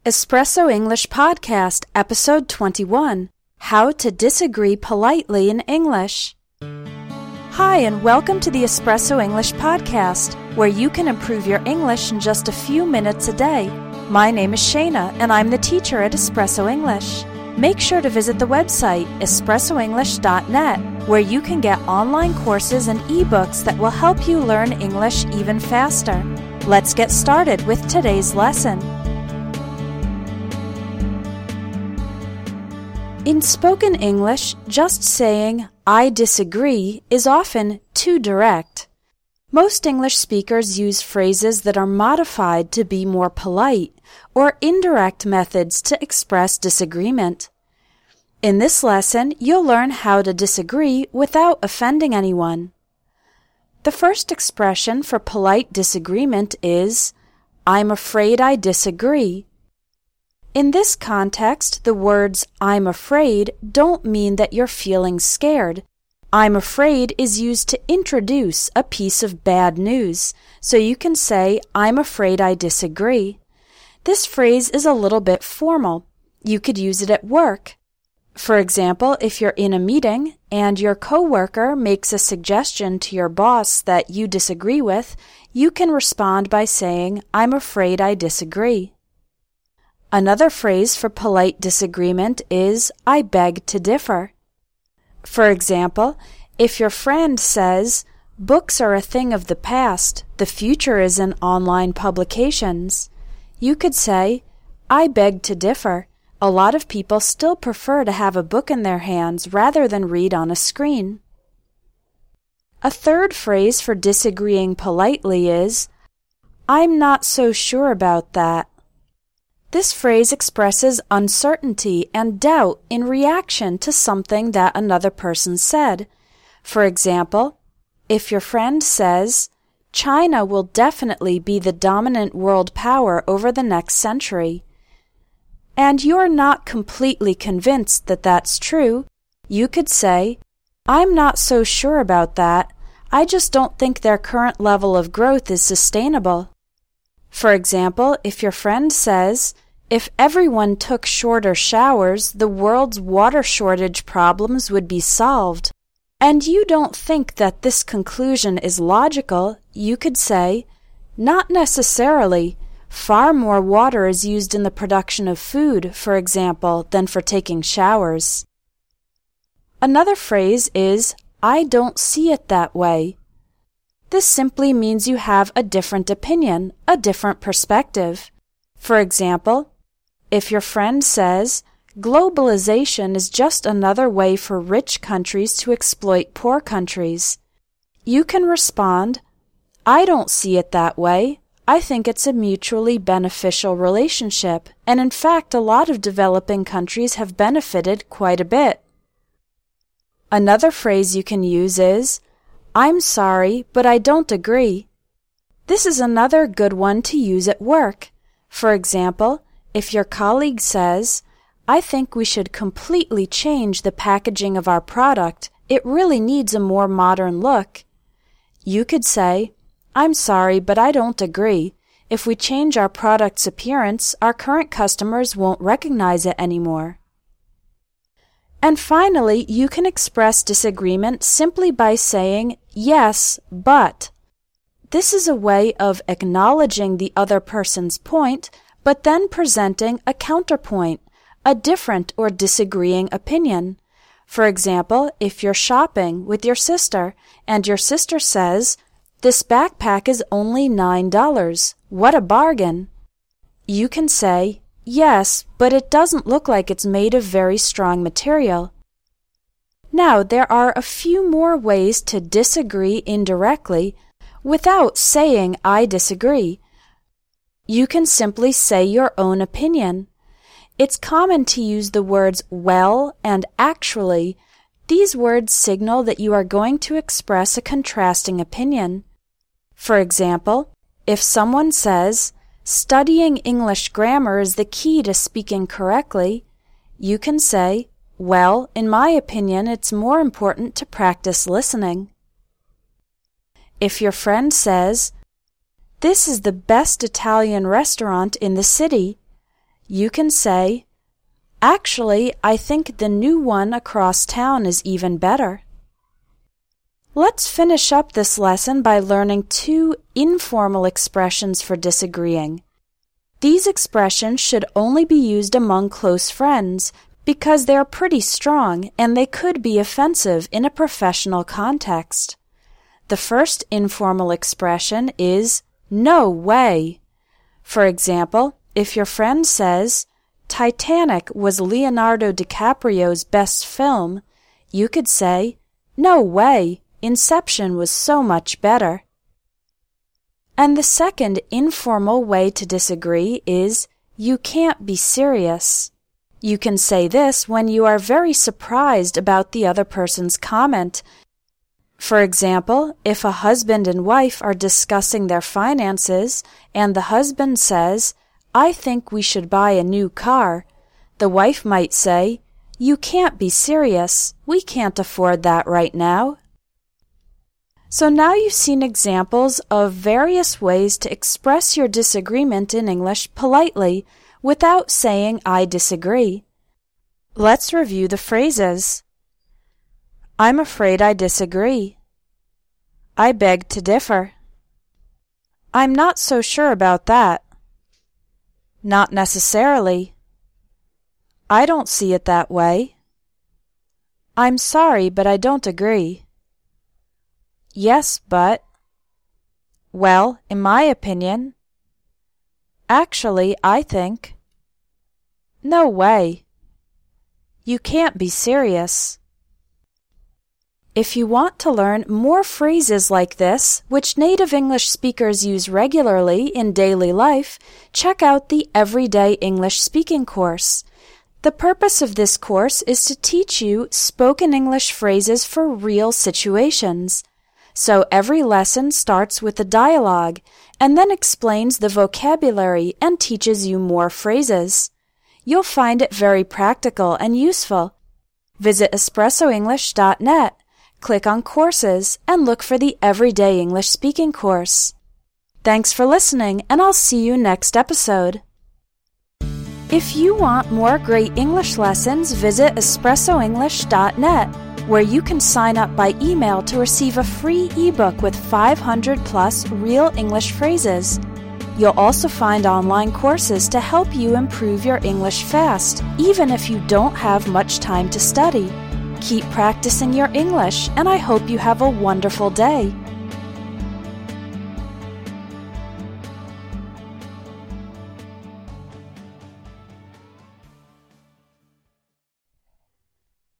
Espresso English Podcast, Episode 21, How to Disagree Politely in English. Hi, and welcome to the Espresso English Podcast, where you can improve your English in just a few minutes a day. My name is Shayna, and I'm the teacher at Espresso English. Make sure to visit the website, espressoenglish.net, where you can get online courses and ebooks that will help you learn English even faster. Let's get started with today's lesson. In spoken English, just saying, "I disagree," is often too direct. Most English speakers use phrases that are modified to be more polite, or indirect methods to express disagreement. In this lesson, you'll learn how to disagree without offending anyone. The first expression for polite disagreement is, "I'm afraid I disagree." In this context, the words "I'm afraid" don't mean that you're feeling scared. "I'm afraid" is used to introduce a piece of bad news, so you can say, "I'm afraid I disagree." This phrase is a little bit formal. You could use it at work. For example, if you're in a meeting and your coworker makes a suggestion to your boss that you disagree with, you can respond by saying, "I'm afraid I disagree." Another phrase for polite disagreement is, "I beg to differ." For example, if your friend says, "Books are a thing of the past, the future is in online publications," you could say, "I beg to differ. A lot of people still prefer to have a book in their hands rather than read on a screen." A third phrase for disagreeing politely is, "I'm not so sure about that." This phrase expresses uncertainty and doubt in reaction to something that another person said. For example, if your friend says, "China will definitely be the dominant world power over the next century," and you're not completely convinced that that's true, you could say, "I'm not so sure about that. I just don't think their current level of growth is sustainable." For example, if your friend says, "If everyone took shorter showers, the world's water shortage problems would be solved," and you don't think that this conclusion is logical, you could say, "Not necessarily. Far more water is used in the production of food, for example, than for taking showers." Another phrase is, "I don't see it that way." This simply means you have a different opinion, a different perspective. For example, if your friend says, "Globalization is just another way for rich countries to exploit poor countries," you can respond, "I don't see it that way. I think it's a mutually beneficial relationship, and in fact a lot of developing countries have benefited quite a bit." Another phrase you can use is, "I'm sorry, but I don't agree." This is another good one to use at work. For example, if your colleague says, "I think we should completely change the packaging of our product. It really needs a more modern look," you could say, "I'm sorry, but I don't agree. If we change our product's appearance, our current customers won't recognize it anymore." And finally, you can express disagreement simply by saying, "Yes, but." This is a way of acknowledging the other person's point, but then presenting a counterpoint, a different or disagreeing opinion. For example, if you're shopping with your sister and your sister says, "This backpack is only $9. What a bargain." You can say, "Yes, but it doesn't look like it's made of very strong material." Now, there are a few more ways to disagree indirectly without saying "I disagree." You can simply say your own opinion. It's common to use the words "well" and "actually." These words signal that you are going to express a contrasting opinion. For example, if someone says, "Studying English grammar is the key to speaking correctly," you can say, "Well, in my opinion, it's more important to practice listening." If your friend says, "This is the best Italian restaurant in the city," You can say, "Actually, I think the new one across town is even better." Let's finish up this lesson by learning 2 informal expressions for disagreeing. These expressions should only be used among close friends because they are pretty strong and they could be offensive in a professional context. The first informal expression is "no way." For example, if your friend says, "Titanic was Leonardo DiCaprio's best film," you could say, "No way, Inception was so much better." And the second informal way to disagree is, "You can't be serious." You can say this when you are very surprised about the other person's comment. For example, if a husband and wife are discussing their finances and the husband says, "I think we should buy a new car," the wife might say, "You can't be serious. We can't afford that right now." So now you've seen examples of various ways to express your disagreement in English politely without saying "I disagree." Let's review the phrases. I'm afraid I disagree. I beg to differ. I'm not so sure about that. Not necessarily. I don't see it that way. I'm sorry, but I don't agree. Yes, but. Well, in my opinion. Actually, I think. No way. You can't be serious. If you want to learn more phrases like this, which native English speakers use regularly in daily life, check out the Everyday English Speaking course. The purpose of this course is to teach you spoken English phrases for real situations. So every lesson starts with a dialogue and then explains the vocabulary and teaches you more phrases. You'll find it very practical and useful. Visit espressoenglish.net, click on Courses, and look for the Everyday English Speaking course. Thanks for listening, and I'll see you next episode. If you want more great English lessons, visit espressoenglish.net, where you can sign up by email to receive a free ebook with 500 plus real English phrases. You'll also find online courses to help you improve your English fast, even if you don't have much time to study. Keep practicing your English, and I hope you have a wonderful day.